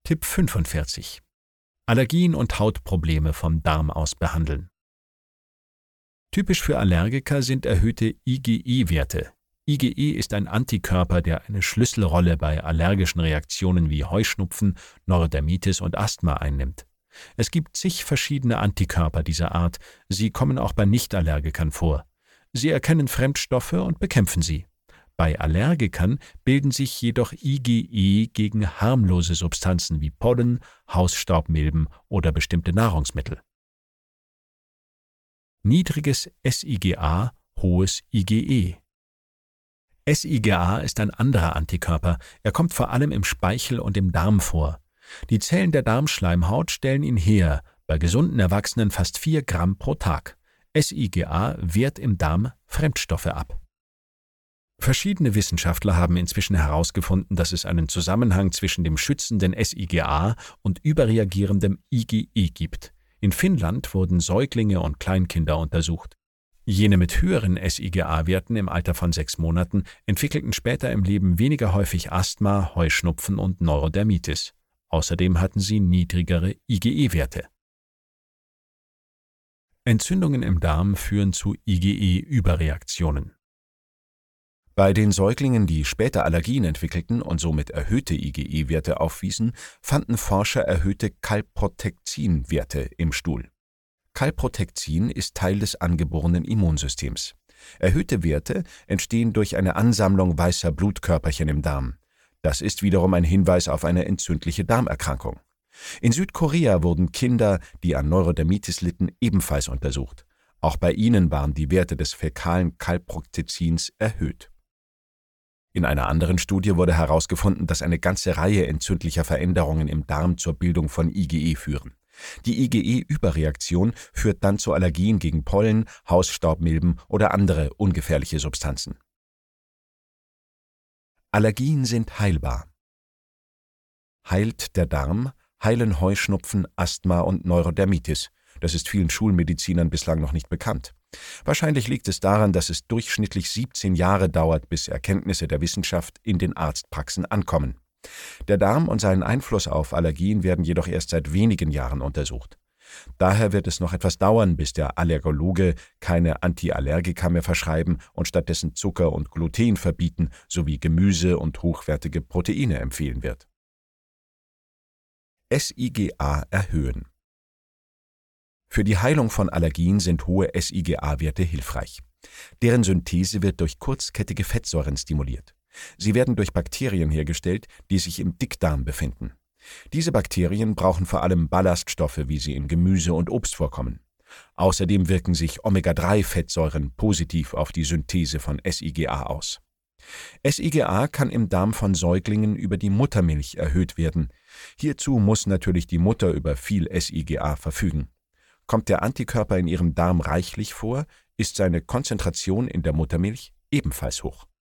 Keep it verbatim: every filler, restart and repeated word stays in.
Tipp fünfundvierzig. Allergien und Hautprobleme vom Darm aus behandeln. Typisch für Allergiker sind erhöhte IgE-Werte. IgE ist ein Antikörper, der eine Schlüsselrolle bei allergischen Reaktionen wie Heuschnupfen, Neurodermitis und Asthma einnimmt. Es gibt zig verschiedene Antikörper dieser Art, sie kommen auch bei Nichtallergikern vor. Sie erkennen Fremdstoffe und bekämpfen sie. Bei Allergikern bilden sich jedoch IgE gegen harmlose Substanzen wie Pollen, Hausstaubmilben oder bestimmte Nahrungsmittel. Niedriges SIgA, hohes IgE. SIgA ist ein anderer Antikörper, er kommt vor allem im Speichel und im Darm vor. Die Zellen der Darmschleimhaut stellen ihn her, bei gesunden Erwachsenen fast vier Gramm pro Tag. SIgA wehrt im Darm Fremdstoffe ab. Verschiedene Wissenschaftler haben inzwischen herausgefunden, dass es einen Zusammenhang zwischen dem schützenden SIgA und überreagierendem IgE gibt. In Finnland wurden Säuglinge und Kleinkinder untersucht. Jene mit höheren SIgA-Werten im Alter von sechs Monaten entwickelten später im Leben weniger häufig Asthma, Heuschnupfen und Neurodermitis. Außerdem hatten sie niedrigere IgE-Werte. Entzündungen im Darm führen zu IgE-Überreaktionen. Bei den Säuglingen, die später Allergien entwickelten und somit erhöhte IgE-Werte aufwiesen, fanden Forscher erhöhte Calprotectin-Werte im Stuhl. Calprotectin ist Teil des angeborenen Immunsystems. Erhöhte Werte entstehen durch eine Ansammlung weißer Blutkörperchen im Darm. Das ist wiederum ein Hinweis auf eine entzündliche Darmerkrankung. In Südkorea wurden Kinder, die an Neurodermitis litten, ebenfalls untersucht. Auch bei ihnen waren die Werte des fäkalen Calprotectins erhöht. In einer anderen Studie wurde herausgefunden, dass eine ganze Reihe entzündlicher Veränderungen im Darm zur Bildung von IgE führen. Die IgE-Überreaktion führt dann zu Allergien gegen Pollen, Hausstaubmilben oder andere ungefährliche Substanzen. Allergien sind heilbar. Heilt der Darm, heilen Heuschnupfen, Asthma und Neurodermitis. Das ist vielen Schulmedizinern bislang noch nicht bekannt. Wahrscheinlich liegt es daran, dass es durchschnittlich siebzehn Jahre dauert, bis Erkenntnisse der Wissenschaft in den Arztpraxen ankommen. Der Darm und sein Einfluss auf Allergien werden jedoch erst seit wenigen Jahren untersucht. Daher wird es noch etwas dauern, bis der Allergologe keine Antiallergika mehr verschreiben und stattdessen Zucker und Gluten verbieten sowie Gemüse und hochwertige Proteine empfehlen wird. SIgA erhöhen. Für die Heilung von Allergien sind hohe SIgA-Werte hilfreich. Deren Synthese wird durch kurzkettige Fettsäuren stimuliert. Sie werden durch Bakterien hergestellt, die sich im Dickdarm befinden. Diese Bakterien brauchen vor allem Ballaststoffe, wie sie in Gemüse und Obst vorkommen. Außerdem wirken sich Omega drei Fettsäuren positiv auf die Synthese von SIgA aus. SIgA kann im Darm von Säuglingen über die Muttermilch erhöht werden. Hierzu muss natürlich die Mutter über viel SIgA verfügen. Kommt der Antikörper in ihrem Darm reichlich vor, ist seine Konzentration in der Muttermilch ebenfalls hoch.